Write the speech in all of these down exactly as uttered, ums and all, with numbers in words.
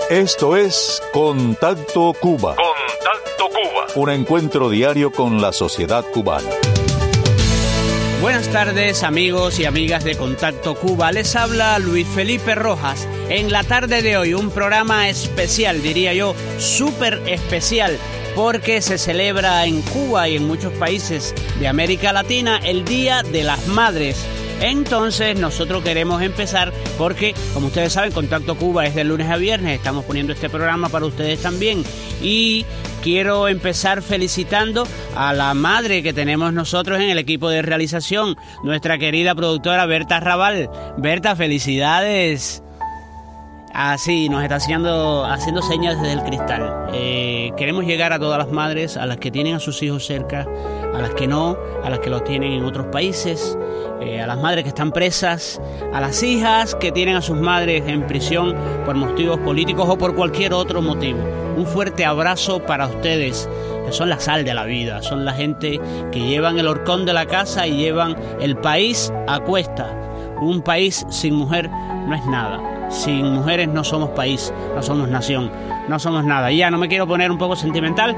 Esto es Contacto Cuba. Contacto Cuba. Un encuentro diario con la sociedad cubana. Buenas tardes, amigos y amigas de Contacto Cuba. Les habla Luis Felipe Rojas. En la tarde de hoy, un programa especial, diría yo, súper especial, porque se celebra en Cuba y en muchos países de América Latina el Día de las Madres. Entonces nosotros queremos empezar porque, como ustedes saben, Contacto Cuba es de lunes a viernes. Estamos poniendo este programa para ustedes también. Y quiero empezar felicitando a la madre que tenemos nosotros en el equipo de realización, nuestra querida productora Berta Raval. Berta, felicidades. Así, nos está haciendo, haciendo señas desde el cristal. Eh, queremos llegar a todas las madres, a las que tienen a sus hijos cerca, a las que no, a las que los tienen en otros países, eh, a las madres que están presas, a las hijas que tienen a sus madres en prisión por motivos políticos o por cualquier otro motivo. Un fuerte abrazo para ustedes, que son la sal de la vida, son la gente que llevan el horcón de la casa y llevan el país a cuesta. Un país sin mujer no es nada. Sin mujeres no somos país, no somos nación, no somos nada. Y ya no me quiero poner un poco sentimental,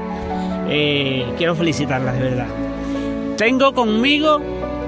eh, quiero felicitarlas de verdad. Tengo conmigo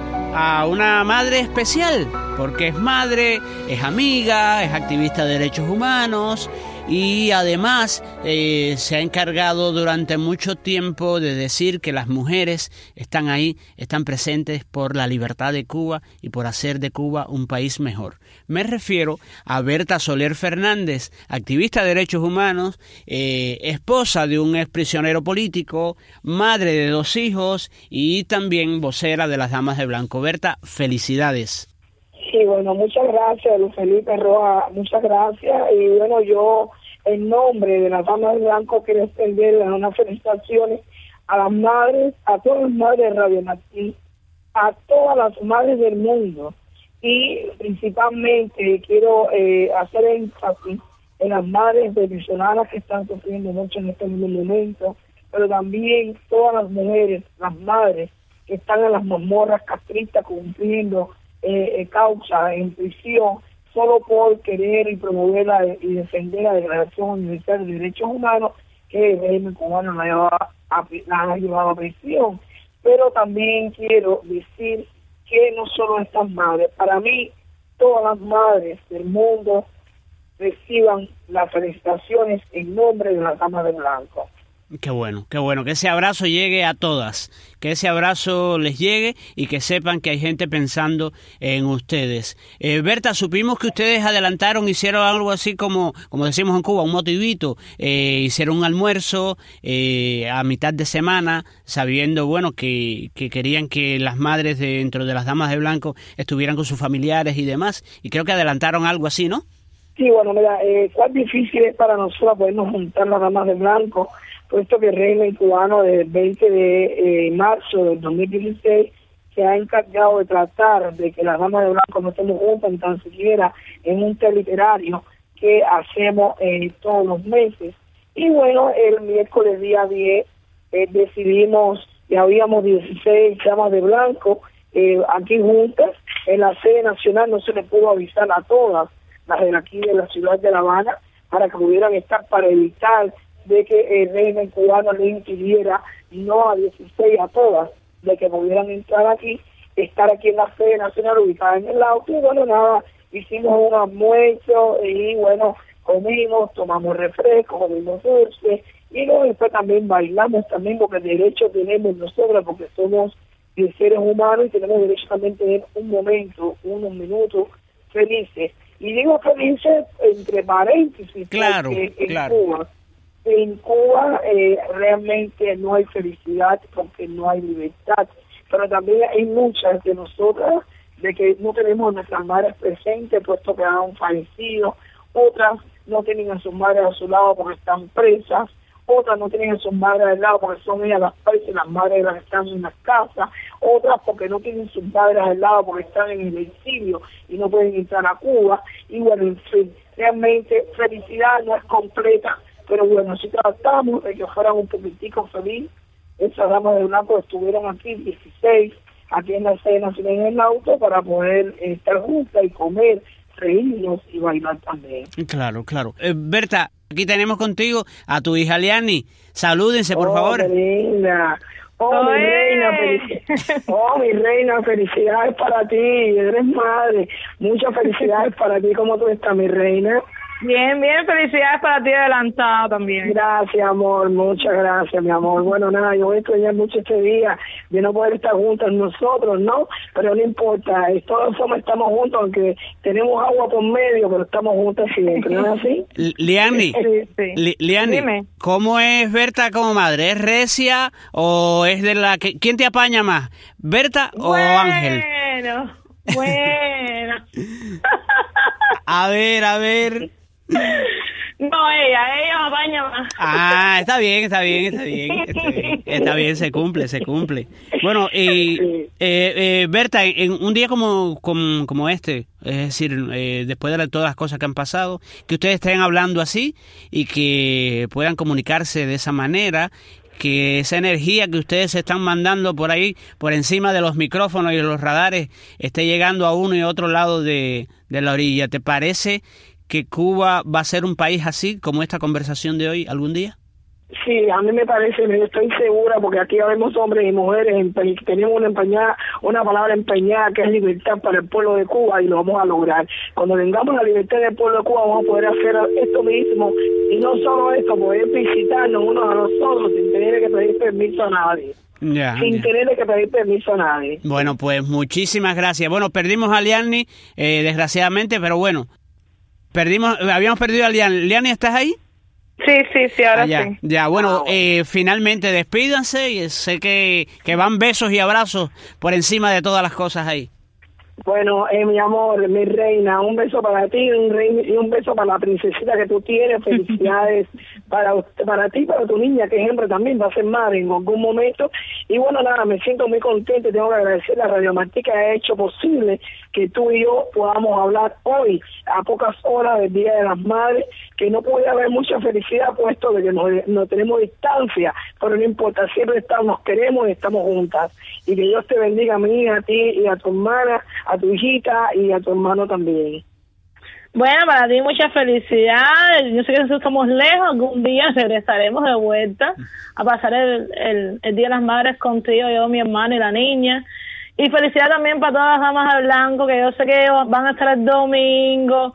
a una madre especial, porque es madre, es amiga, es activista de derechos humanos y además eh, se ha encargado durante mucho tiempo de decir que las mujeres están ahí, están presentes por la libertad de Cuba y por hacer de Cuba un país mejor. Me refiero a Berta Soler Fernández, activista de derechos humanos, eh, esposa de un exprisionero político, madre de dos hijos y también vocera de las Damas de Blanco. Berta, felicidades. Sí, bueno, muchas gracias, Luis Felipe Rojas, muchas gracias. Y bueno, yo, en nombre de las Damas de Blanco, quiero extenderle unas felicitaciones a las madres, a todas las madres de Radio Martí, a todas las madres del mundo. Y principalmente quiero eh, hacer énfasis en las madres venezolanas que están sufriendo mucho en este momento, pero también todas las mujeres, las madres que están en las mazmorras castristas cumpliendo eh, eh, causa en prisión solo por querer y promover la, y defender la Declaración Universal de Derechos Humanos que el régimen cubano la ha llevado a, la ha llevado a prisión. Pero también quiero decir que no solo estas madres, para mí todas las madres del mundo reciban las felicitaciones en nombre de las Damas de Blanco. Qué bueno, qué bueno, que ese abrazo llegue a todas, que ese abrazo les llegue y que sepan que hay gente pensando en ustedes. Eh, Berta, supimos que ustedes adelantaron, hicieron algo así como, como decimos en Cuba, un motivito, eh, hicieron un almuerzo eh, a mitad de semana, sabiendo, bueno, que, que querían que las madres de, dentro de las Damas de Blanco estuvieran con sus familiares y demás, y creo que adelantaron algo así, ¿no? Sí, bueno, mira, eh, cuán difícil es para nosotros podernos juntar las Damas de Blanco, puesto que el régimen cubano desde el veinte de marzo del dos mil dieciséis se ha encargado de tratar de que las Damas de Blanco no estemos juntas ni tan siquiera en un té literario que hacemos eh, todos los meses. Y bueno, el miércoles día diez eh, decidimos, ya habíamos dieciséis Damas de Blanco eh, aquí juntas, en la sede nacional no se le pudo avisar a todas las de aquí de la ciudad de La Habana para que pudieran estar, para evitar de que el régimen cubano le impidiera, no a dieciséis, a todas, de que pudieran entrar aquí, estar aquí en la sede nacional ubicada en el auto. Y bueno, nada, hicimos un almuerzo y bueno, comimos, tomamos refresco, comimos dulce y luego después también bailamos también, porque derecho tenemos nosotros, porque somos seres humanos y tenemos derecho también a tener un momento, unos minutos felices. Y digo felices entre paréntesis, claro, porque en claro. Cuba En Cuba eh, realmente no hay felicidad porque no hay libertad, pero también hay muchas de nosotras de que no tenemos a nuestras madres presentes puesto que han fallecido, otras no tienen a sus madres a su lado porque están presas, otras no tienen a sus madres al lado porque son ellas las presas, las madres las que están en las casas, otras porque no tienen sus padres al lado porque están en el exilio y no pueden entrar a Cuba. Y bueno, en fin, realmente felicidad no es completa, pero bueno, si tratamos de que fueran un poquitico feliz, esas Damas de Blanco estuvieron aquí dieciséis, aquí en la sede nacional en el auto, para poder eh, estar juntas y comer reírnos y bailar también. Claro, claro. Eh, Berta, aquí tenemos contigo a tu hija Liani. Salúdense, por oh, favor. Qué linda. Oh, ¡Oye! mi reina, felicidades. Oh, mi reina, felicidades para ti. Eres madre. Muchas felicidades para ti. ¿Cómo tú estás, mi reina? Bien, bien, felicidades para ti adelantado también. Gracias, amor, muchas gracias, mi amor. Bueno, nada, yo voy a extrañar mucho este día de no poder estar juntos nosotros, ¿no? Pero no importa, todos somos, estamos juntos, aunque tenemos agua por medio, pero estamos juntos siempre, ¿no es así? Liani, Sí, sí. Li- Liani, Dime. ¿cómo es Berta como madre? ¿Es recia o es de la que... ¿Quién te apaña más, Berta o bueno, Ángel? Bueno, bueno. A ver, a ver... No, ella, ella me apaña más. Ah, está bien, está bien, está bien, está bien, está bien, se cumple, se cumple. Bueno, y eh, eh, Berta, en un día como, como, como este, es decir, eh, después de todas las cosas que han pasado, que ustedes estén hablando así y que puedan comunicarse de esa manera, que esa energía que ustedes están mandando por ahí, por encima de los micrófonos y de los radares, esté llegando a uno y a otro lado de, de la orilla. ¿Te parece que Cuba va a ser un país así como esta conversación de hoy algún día? Sí, a mí me parece, yo estoy segura, porque aquí vemos hombres y mujeres, empe- tenemos una empeñada, una palabra empeñada que es libertad para el pueblo de Cuba y lo vamos a lograr. Cuando tengamos la libertad del pueblo de Cuba vamos a poder hacer esto mismo y no solo esto, poder visitarnos unos a los otros sin tener que pedir permiso a nadie. Ya, sin ya. tener que pedir permiso a nadie. Bueno, pues muchísimas gracias. Bueno, perdimos a Liani, eh, desgraciadamente, pero bueno, perdimos, habíamos perdido a Liani. Liani, ¿estás ahí? Sí, sí, sí, ahora Ah, ya, sí. ya, bueno, eh, finalmente despídanse y sé que, que van besos y abrazos por encima de todas las cosas ahí. Bueno, eh, mi amor, mi reina, un beso para ti un rey, y un beso para la princesita que tú tienes. Felicidades para usted, para ti, para tu niña, que siempre también va a ser madre en algún momento. Y bueno, nada, me siento muy contenta y tengo que agradecer a Radio Martí que ha hecho posible que tú y yo podamos hablar hoy, a pocas horas del Día de las Madres, que no puede haber mucha felicidad puesto de que nos, no tenemos distancia, pero no importa, siempre estamos, nos queremos y estamos juntas. Y que Dios te bendiga a mí, a ti y a tu hermana, a tu hijita y a tu hermano también. Bueno, para ti mucha felicidad. Yo sé que nosotros estamos lejos, algún día regresaremos de vuelta a pasar el, el, el Día de las Madres contigo, yo, mi hermano y la niña. Y felicidad también para todas las damas de blanco, que yo sé que van a estar el domingo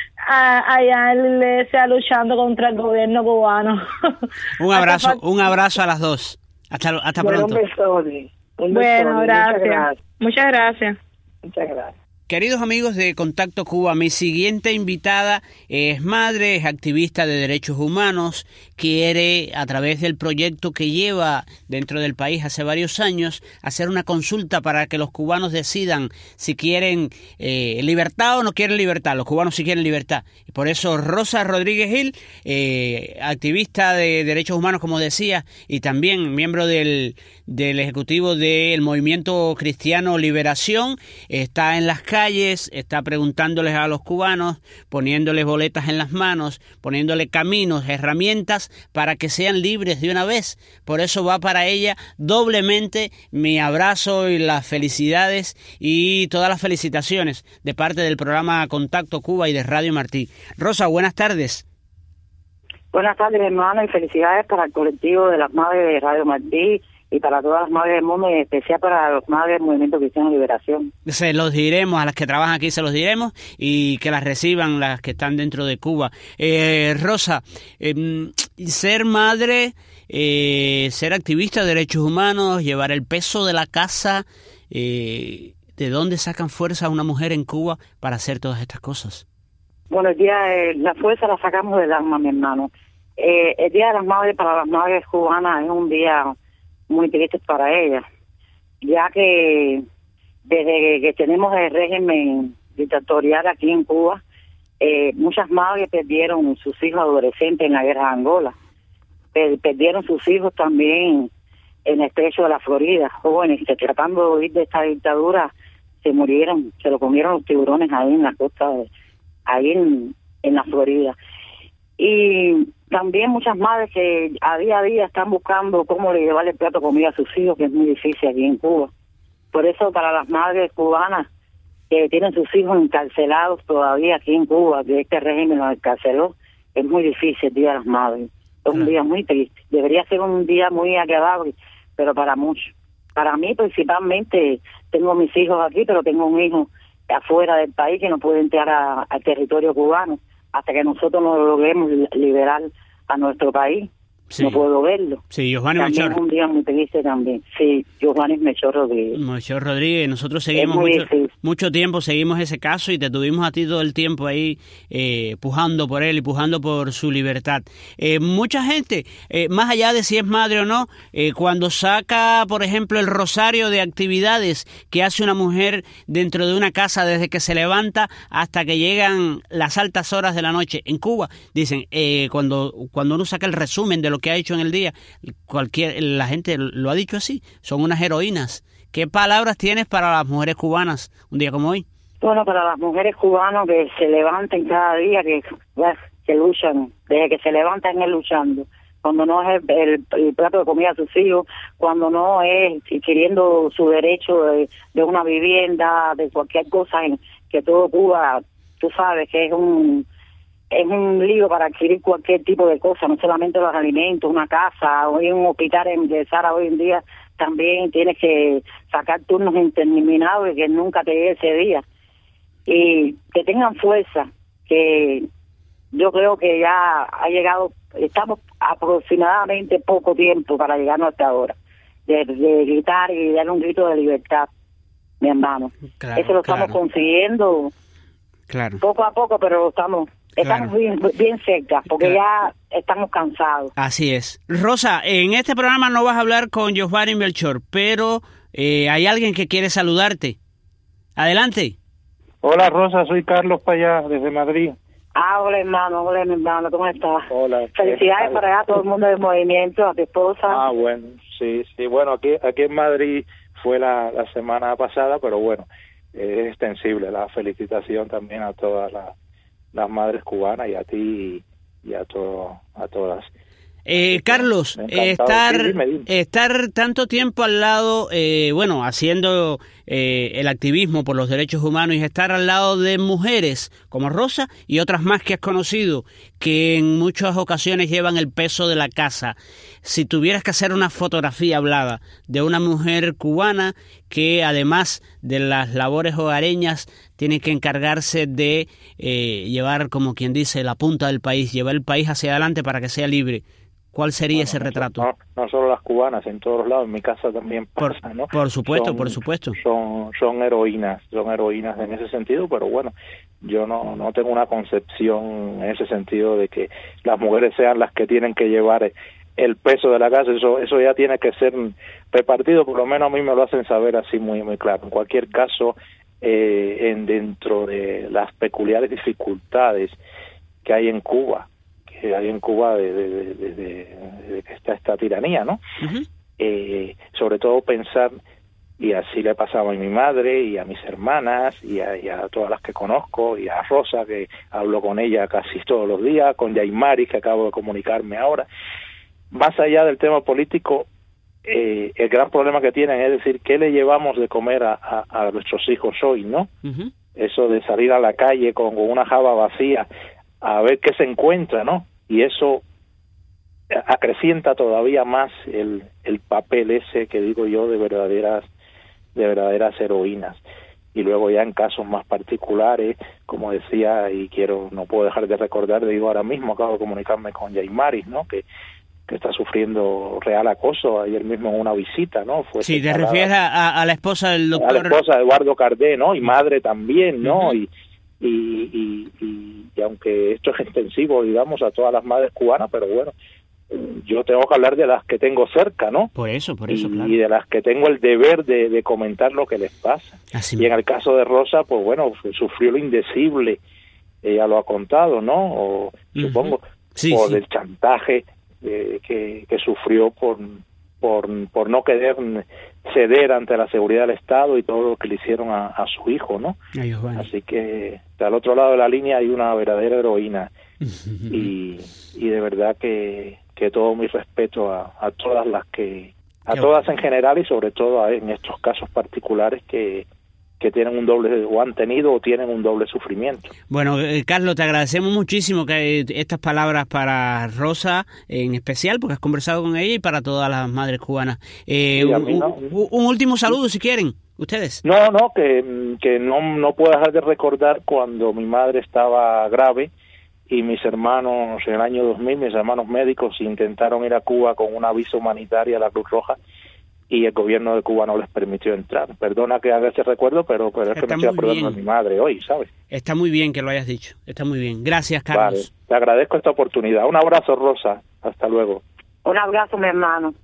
a, allá en la iglesia luchando contra el gobierno cubano. Un abrazo, un abrazo a las dos. Hasta, hasta Bueno, pronto. un besote. Un Bueno, besote. gracias. Muchas gracias. Muchas gracias. Muchas gracias. Queridos amigos de Contacto Cuba, mi siguiente invitada es madre, es activista de derechos humanos, quiere, a través del proyecto que lleva dentro del país hace varios años, hacer una consulta para que los cubanos decidan si quieren eh, libertad o no quieren libertad. Los cubanos sí quieren libertad. Y por eso Rosa Rodríguez Gil, eh, activista de derechos humanos, como decía, y también miembro del, del ejecutivo del Movimiento Cristiano Liberación, está en las calles, está preguntándoles a los cubanos, poniéndoles boletas en las manos, poniéndole caminos, herramientas para que sean libres de una vez. Por eso va para ella doblemente mi abrazo y las felicidades y todas las felicitaciones de parte del programa Contacto Cuba y de Radio Martí. Rosa, buenas tardes. Buenas tardes, hermano, y felicidades para el colectivo de las madres de Radio Martí y para todas las madres del mundo, y en especial para los madres del Movimiento Cristiano de Liberación. Se los diremos, a las que trabajan aquí se los diremos, y que las reciban las que están dentro de Cuba. Eh, Rosa, eh, ser madre, eh, ser activista de derechos humanos, llevar el peso de la casa, eh, ¿de dónde sacan fuerza una mujer en Cuba para hacer todas estas cosas? Bueno, el día de la fuerza la sacamos del alma, mi hermano. Eh, el Día de las Madres para las madres cubanas es un día muy triste para ellas, ya que desde que tenemos el régimen dictatorial aquí en Cuba, eh, muchas madres perdieron sus hijos adolescentes en la guerra de Angola, per- perdieron sus hijos también en el estrecho de la Florida, jóvenes que tratando de huir de esta dictadura se murieron, se lo comieron los tiburones ahí en la costa, de, ahí en, en la Florida. Y también muchas madres que a día a día están buscando cómo llevarle el plato de comida a sus hijos, que es muy difícil aquí en Cuba. Por eso para las madres cubanas que tienen sus hijos encarcelados todavía aquí en Cuba, que este régimen los encarceló, es muy difícil el Día de las Madres. Es un día muy triste. Debería ser un día muy agradable, pero para muchos. Para mí, principalmente, tengo mis hijos aquí, pero tengo un hijo afuera del país que no puede entrar a, al territorio cubano hasta que nosotros no logremos liberar a nuestro país. Sí. No puedo verlo. Sí, Giovanni También Melchor. Es un día muy triste también. Sí, Giovanni Melchor Rodríguez. Melchor Rodríguez, nosotros seguimos mucho, mucho tiempo, seguimos ese caso y te tuvimos a ti todo el tiempo ahí eh, pujando por él y pujando por su libertad. Eh, mucha gente, eh, más allá de si es madre o no, eh, cuando saca, por ejemplo, el rosario de actividades que hace una mujer dentro de una casa desde que se levanta hasta que llegan las altas horas de la noche en Cuba, dicen, eh, cuando, cuando uno saca el resumen de lo que ha hecho en el día, cualquier la gente lo ha dicho así, son unas heroínas. ¿Qué palabras tienes para las mujeres cubanas un día como hoy? Bueno, para las mujeres cubanas que se levanten cada día, que, que luchan, desde que se levantan es luchando, cuando no es el, el, el plato de comida a sus hijos, cuando no es queriendo su derecho de, de una vivienda, de cualquier cosa, en que todo Cuba, tú sabes que es un es un lío para adquirir cualquier tipo de cosa, no solamente los alimentos, una casa, o en un hospital en de Sara hoy en día, también tienes que sacar turnos interminables y que nunca te llegue ese día. Y que tengan fuerza, que yo creo que ya ha llegado, estamos aproximadamente poco tiempo para llegarnos hasta ahora, de, de gritar y dar un grito de libertad, mi hermano. Claro, eso lo estamos claro. consiguiendo claro. poco a poco, pero lo estamos... Estamos claro. bien, bien cerca, porque claro. ya estamos cansados. Así es. Rosa, en este programa no vas a hablar con Giovanni Melchor, pero eh, hay alguien que quiere saludarte. Adelante. Hola, Rosa, soy Carlos Payá, desde Madrid. Ah, hola, hermano, hola, mi hermano, ¿cómo estás? Hola. Felicidades para allá, todo el mundo del movimiento, a tu esposa. Ah, bueno, sí, sí. Bueno, aquí aquí en Madrid fue la, la semana pasada, pero bueno, es extensible la felicitación también a todas las... las madres cubanas y a ti y a todo, a todas. Eh, Carlos, estar sí, dime, dime. estar tanto tiempo al lado, eh, bueno, haciendo eh, el activismo por los derechos humanos y estar al lado de mujeres como Rosa y otras más que has conocido, que en muchas ocasiones llevan el peso de la casa. Si tuvieras que hacer una fotografía hablada de una mujer cubana que además de las labores hogareñas tiene que encargarse de eh, llevar, como quien dice, la punta del país, llevar el país hacia adelante para que sea libre, ¿cuál sería bueno, ese no, retrato? No, no solo las cubanas, en todos lados, en mi casa también pasa, por, ¿no? Por supuesto, son, por supuesto. Son, son heroínas, son heroínas en ese sentido, pero bueno, yo no, no tengo una concepción en ese sentido de que las mujeres sean las que tienen que llevar el peso de la casa, eso eso ya tiene que ser repartido, por lo menos a mí me lo hacen saber así muy muy claro. En cualquier caso, eh, en dentro de las peculiares dificultades que hay en Cuba, que hay en Cuba de, de, de, de, de, de que está esta tiranía, ¿no? Uh-huh. Eh, sobre todo pensar, y así le pasaba a mi madre y a mis hermanas y a, y a todas las que conozco, y a Rosa, que hablo con ella casi todos los días, con Yaimari, que acabo de comunicarme ahora. Más allá del tema político, eh, el gran problema que tienen es decir, ¿qué le llevamos de comer a, a, a nuestros hijos hoy, no? Uh-huh. Eso de salir a la calle con, con una jaba vacía a ver qué se encuentra, ¿no? Y eso acrecienta todavía más el, el papel ese que digo yo de verdaderas de verdaderas heroínas. Y luego ya en casos más particulares, como decía, y quiero no puedo dejar de recordar, digo ahora mismo acabo de comunicarme con Yaimaris, ¿no? Que que está sufriendo real acoso, ayer mismo en una visita, ¿no? Fue sí, te refieres a, a la esposa del doctor... A la esposa de Eduardo Cardé, ¿no? Y madre también, ¿no? Uh-huh. y, y, y, y, y aunque esto es extensivo, digamos, a todas las madres cubanas, pero bueno, yo tengo que hablar de las que tengo cerca, ¿no? Por eso, por eso, y, claro. Y de las que tengo el deber de, de comentar lo que les pasa. Así y en el caso de Rosa, pues bueno, sufrió lo indecible, ella lo ha contado, ¿no? O uh-huh. supongo, sí, por sí. el chantaje Eh, que, que sufrió por, por por no querer ceder ante la seguridad del Estado y todo lo que le hicieron a, a su hijo, ¿no? Ay, bueno. Así que al otro lado de la línea hay una verdadera heroína y, y de verdad que, que todo mi respeto a, a todas las que a Qué todas bueno. En general y sobre todo a, en estos casos particulares que que tienen un doble, o han tenido o tienen un doble sufrimiento. Bueno, eh, Carlos, te agradecemos muchísimo que estas palabras para Rosa en especial, porque has conversado con ella, y para todas las madres cubanas. Eh, Sí, a un, mí no. un, un último saludo, si quieren, ustedes. No, no, que, que no, no puedo dejar de recordar cuando mi madre estaba grave y mis hermanos, en el año dos mil, mis hermanos médicos intentaron ir a Cuba con una visa humanitaria a la Cruz Roja, y el gobierno de Cuba no les permitió entrar. Perdona que haga ese recuerdo, pero, pero es que me estoy acordando de mi madre hoy, ¿sabes? Está muy bien que lo hayas dicho, está muy bien. Gracias, Carlos. Vale, te agradezco esta oportunidad. Un abrazo, Rosa. Hasta luego. Un abrazo, mi hermano.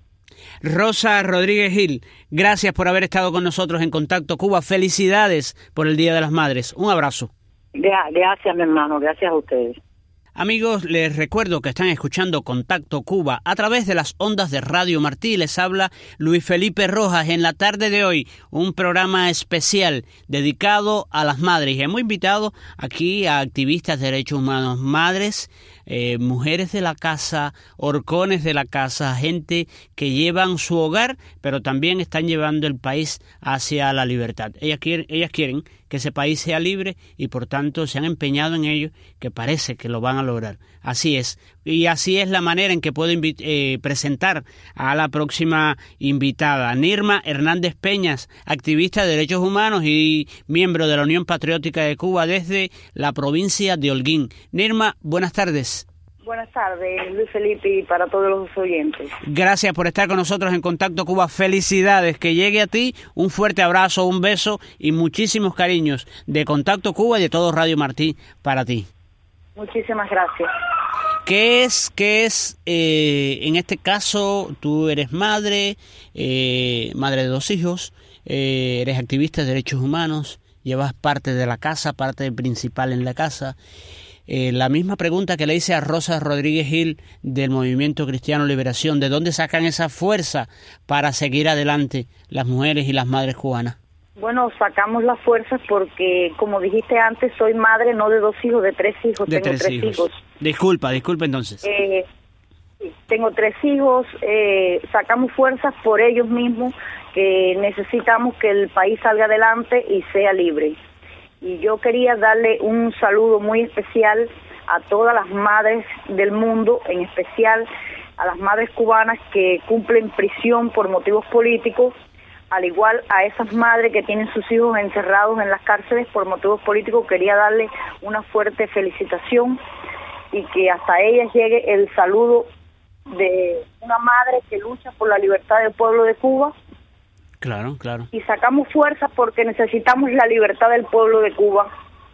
Rosa Rodríguez Gil, gracias por haber estado con nosotros en Contacto Cuba. Felicidades por el Día de las Madres. Un abrazo. Gracias, mi hermano. Gracias a ustedes. Amigos, les recuerdo que están escuchando Contacto Cuba a través de las ondas de Radio Martí. Les habla Luis Felipe Rojas. En la tarde de hoy, un programa especial dedicado a las madres. Y hemos invitado aquí a activistas de derechos humanos, madres, eh, mujeres de la casa, horcones de la casa, gente que llevan su hogar, pero también están llevando el país hacia la libertad. Ellas quieren, ellas quieren que ese país sea libre y por tanto se han empeñado en ello, que parece que lo van a lograr. Así es. Y así es la manera en que puedo eh, presentar a la próxima invitada, Nirma Hernández Peñas, activista de derechos humanos y miembro de la Unión Patriótica de Cuba desde la provincia de Holguín. Nirma, buenas tardes. Buenas tardes, Luis Felipe, y para todos los oyentes. Gracias por estar con nosotros en Contacto Cuba. Felicidades, que llegue a ti un fuerte abrazo, un beso y muchísimos cariños de Contacto Cuba y de todo Radio Martí para ti. Muchísimas gracias. ¿Qué es, qué es eh, en este caso, tú eres madre, eh, madre de dos hijos, eh, eres activista de derechos humanos, llevas parte de la casa, parte principal en la casa? Eh, la misma pregunta que le hice a Rosa Rodríguez Gil del Movimiento Cristiano Liberación, ¿de dónde sacan esa fuerza para seguir adelante las mujeres y las madres cubanas? Bueno, sacamos las fuerzas porque, como dijiste antes, soy madre no de dos hijos, de tres hijos. De tengo tres, tres hijos. hijos. Disculpa, disculpa entonces. Eh, tengo tres hijos, eh, sacamos fuerzas por ellos mismos, que necesitamos que el país salga adelante y sea libre. Y yo quería darle un saludo muy especial a todas las madres del mundo, en especial a las madres cubanas que cumplen prisión por motivos políticos, al igual a esas madres que tienen sus hijos encerrados en las cárceles por motivos políticos. Quería darle una fuerte felicitación y que hasta ellas llegue el saludo de una madre que lucha por la libertad del pueblo de Cuba. Claro, claro. Y sacamos fuerza porque necesitamos la libertad del pueblo de Cuba.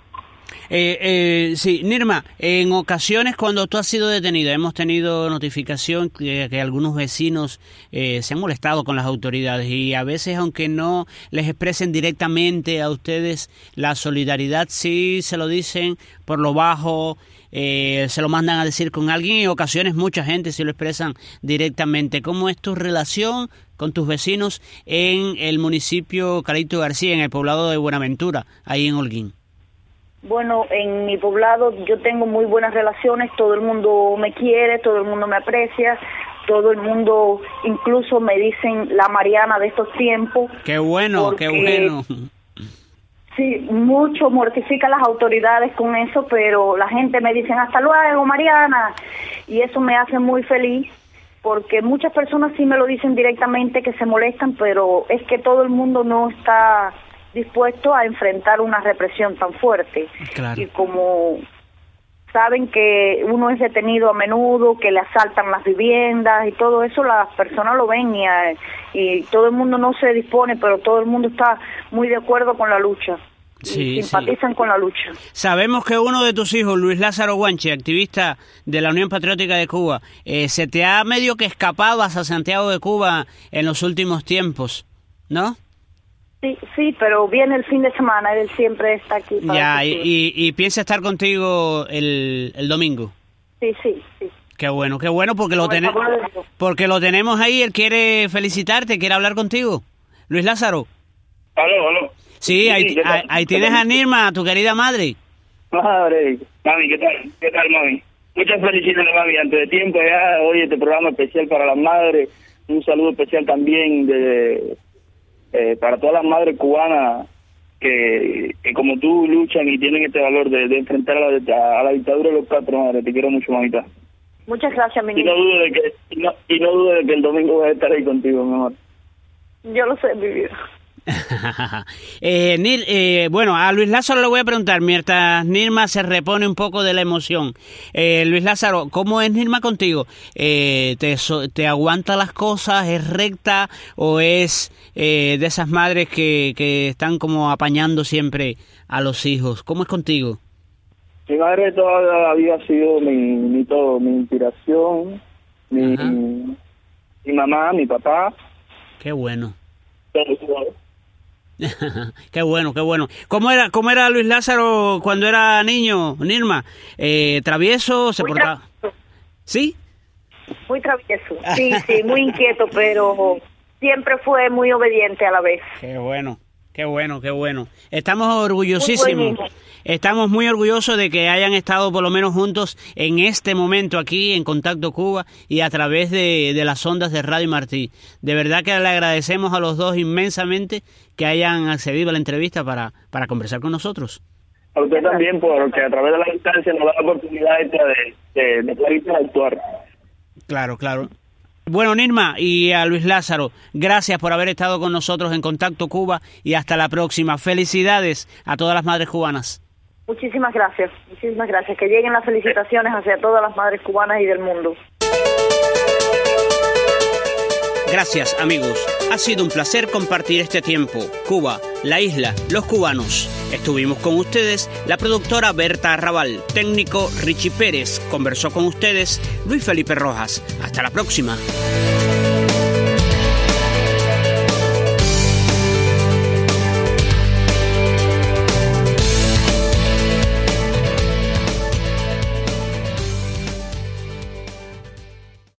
Eh, eh, sí, Nirma, en ocasiones cuando tú has sido detenida, hemos tenido notificación que, que algunos vecinos eh, se han molestado con las autoridades y a veces, aunque no les expresen directamente a ustedes la solidaridad, sí se lo dicen por lo bajo, eh, se lo mandan a decir con alguien, y en ocasiones mucha gente se lo expresan directamente. ¿Cómo es tu relación con tus vecinos en el municipio Calixto García, en el poblado de Buenaventura, ahí en Holguín? Bueno, en mi poblado yo tengo muy buenas relaciones, todo el mundo me quiere, todo el mundo me aprecia, todo el mundo incluso me dicen la Mariana de estos tiempos. ¡Qué bueno, porque, qué bueno! Sí, mucho mortifica a las autoridades con eso, pero la gente me dice hasta luego, Mariana, y eso me hace muy feliz, porque muchas personas sí me lo dicen directamente que se molestan, pero es que todo el mundo no está dispuesto a enfrentar una represión tan fuerte. Claro. Y como saben que uno es detenido a menudo, que le asaltan las viviendas y todo eso, las personas lo ven y, y todo el mundo no se dispone, pero todo el mundo está muy de acuerdo con la lucha. Sí, y simpatizan sí. con la lucha. Sabemos que uno de tus hijos, Luis Lázaro Guanche, activista de la Unión Patriótica de Cuba, eh, se te ha medio que escapado hacia Santiago de Cuba en los últimos tiempos, ¿no? Sí, sí, pero viene el fin de semana, él siempre está aquí. Para ya, y, y, y piensa estar contigo el, el domingo. Sí, sí, sí. Qué bueno, qué bueno, porque lo, ten... porque lo tenemos ahí, él quiere felicitarte, quiere hablar contigo. Luis Lázaro. Aló, aló. Sí, ahí, sí, ahí, ahí tienes a Nirma, tu querida madre. Madre, mami, ¿qué tal? ¿Qué tal, mami? Muchas felicidades, mami, antes de tiempo ya, hoy este programa especial para las madres, un saludo especial también de... Eh, para todas las madres cubanas que, que como tú luchan y tienen este valor de, de enfrentar a la, a la dictadura de los cuatro, madre. Te quiero mucho, mamita. Muchas gracias, mi Y niño. no dudo de que, y no, y no dudo de que el domingo voy a estar ahí contigo, mi amor. Yo lo sé, mi vida. eh, Nir, eh, bueno, a Luis Lázaro le voy a preguntar, mientras Nirma se repone un poco de la emoción. Eh, Luis Lázaro, ¿cómo es Nirma contigo? Eh, te, so, ¿Te aguanta las cosas? ¿Es recta o es eh, de esas madres que, que están como apañando siempre a los hijos? ¿Cómo es contigo? Mi madre toda la vida ha sido mi, mi todo, mi inspiración, mi, mi mamá, mi papá. Qué bueno. Todo. Qué bueno, qué bueno. ¿Cómo era, cómo era Luis Lázaro cuando era niño, Nirma? Eh, ¿Travieso? ¿Se Muy portaba? travieso. ¿Sí? Muy travieso. Sí, sí, muy inquieto, pero siempre fue muy obediente a la vez. Qué bueno, qué bueno, qué bueno. Estamos orgullosísimos. Estamos muy orgullosos de que hayan estado por lo menos juntos en este momento aquí en Contacto Cuba y a través de, de las ondas de Radio Martí. De verdad que le agradecemos a los dos inmensamente que hayan accedido a la entrevista para, para conversar con nosotros. A usted también, porque a través de la distancia nos da la oportunidad esta de, de, de poder interactuar. Claro, claro. Bueno, Nirma y a Luis Lázaro, gracias por haber estado con nosotros en Contacto Cuba y hasta la próxima. Felicidades a todas las madres cubanas. Muchísimas gracias, muchísimas gracias. Que lleguen las felicitaciones hacia todas las madres cubanas y del mundo. Gracias, amigos. Ha sido un placer compartir este tiempo. Cuba, la isla, los cubanos. Estuvimos con ustedes la productora Berta Arrabal, técnico Richie Pérez. Conversó con ustedes Luis Felipe Rojas. Hasta la próxima.